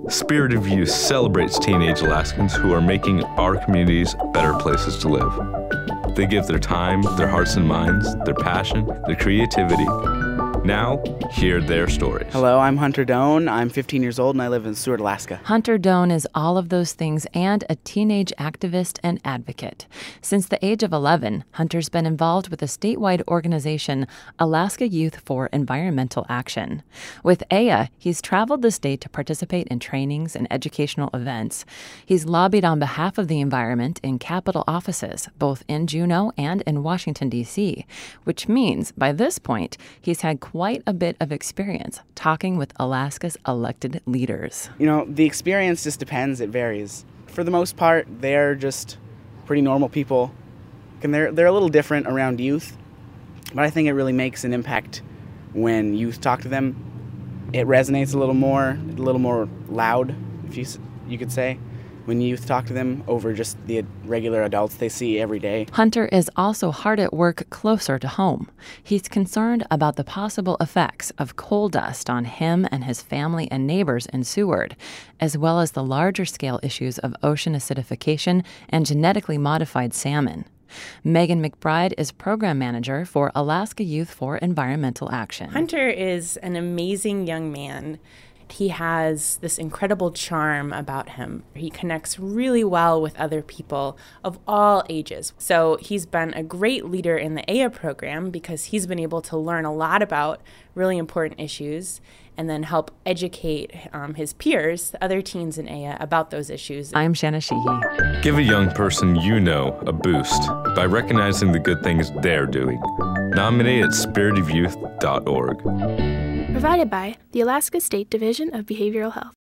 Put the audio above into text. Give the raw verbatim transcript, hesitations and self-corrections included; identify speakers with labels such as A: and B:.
A: Spirit of Youth celebrates teenage Alaskans who are making our communities better places to live. They give their time, their hearts and minds, their passion, their creativity. Now, hear their stories.
B: Hello, I'm Hunter Doan. I'm fifteen years old and I live in Seward, Alaska.
C: Hunter Doan is all of those things and a teenage activist and advocate. Since the age of eleven, Hunter's been involved with the statewide organization Alaska Youth for Environmental Action. With A Y A, he's traveled the state to participate in trainings and educational events. He's lobbied on behalf of the environment in Capitol offices, both in Juneau and in Washington, D C, which means by this point, he's had quite a bit of experience talking with Alaska's elected leaders.
B: You know, the experience just depends. It varies. For the most part, they're just pretty normal people. And they're, they're a little different around youth, but I think it really makes an impact when youth talk to them. It resonates a little more, a little more loud, if you, you could say, when youth talk to them over just the regular adults they see every day.
C: Hunter is also hard at work closer to home. He's concerned about the possible effects of coal dust on him and his family and neighbors in Seward, as well as the larger scale issues of ocean acidification and genetically modified salmon. Megan McBride is program manager for Alaska Youth for Environmental Action.
D: Hunter is an amazing young man. He has this incredible charm about him. He connects really well with other people of all ages. So he's been a great leader in the A Y A program because he's been able to learn a lot about really important issues and then help educate um, his peers, other teens in A Y A, about those issues.
C: I'm Shanna Sheehy.
A: Give a young person you know a boost by recognizing the good things they're doing. Nominate at spirit of youth dot org.
E: Provided by the Alaska State Division of Behavioral Health.